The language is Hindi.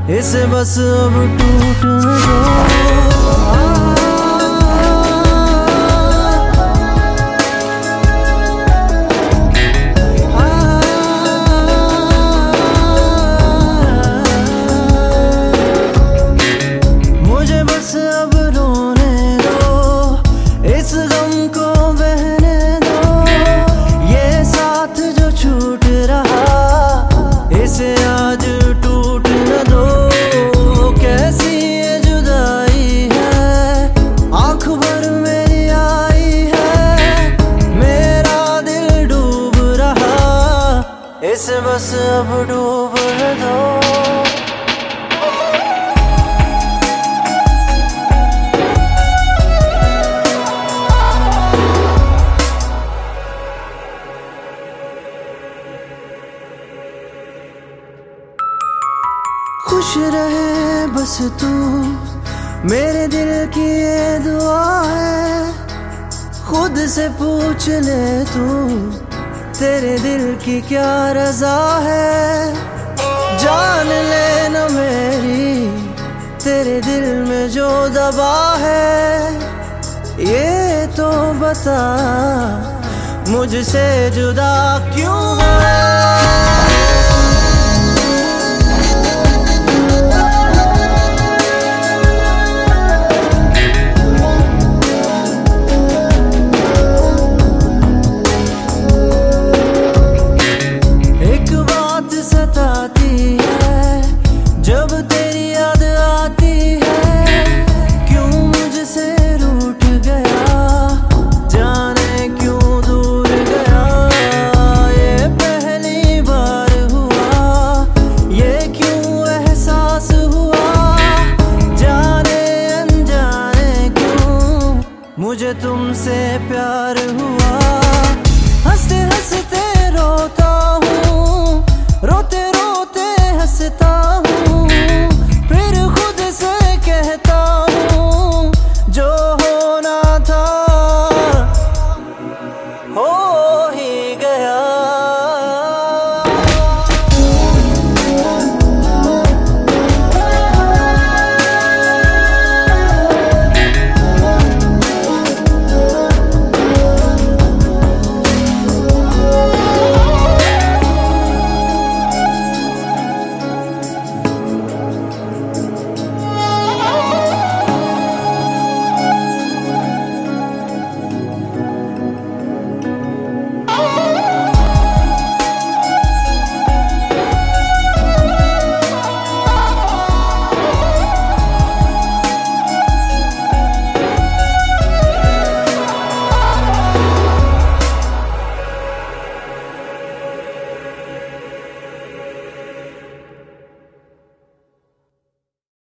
इसे बस अब टूट न दो। मुझे बस अब रोने दो, इस गम को बहने दो। ये साथ जो छूट रहा, इसे आज टूट न दो। कैसी ये जुदाई है, आँख भर मेरी आई है। मेरा दिल डूब रहा, इसे बस अब डूब न दो। खुश रहे बस तू, मेरे दिल की ये दुआ है। खुद से पूछ ले तू, तेरे दिल की क्या रजा है। जान ले न मेरी, तेरे दिल में जो दबा है। ये तो बता, मुझसे जुदा क्यों है। जब तेरी याद आती है, क्यों मुझसे रूठ गया, जाने क्यों दूर गया। ये पहली बार हुआ, ये क्यों एहसास हुआ। जाने अनजाने क्यों मुझे तुमसे प्यार हुआ।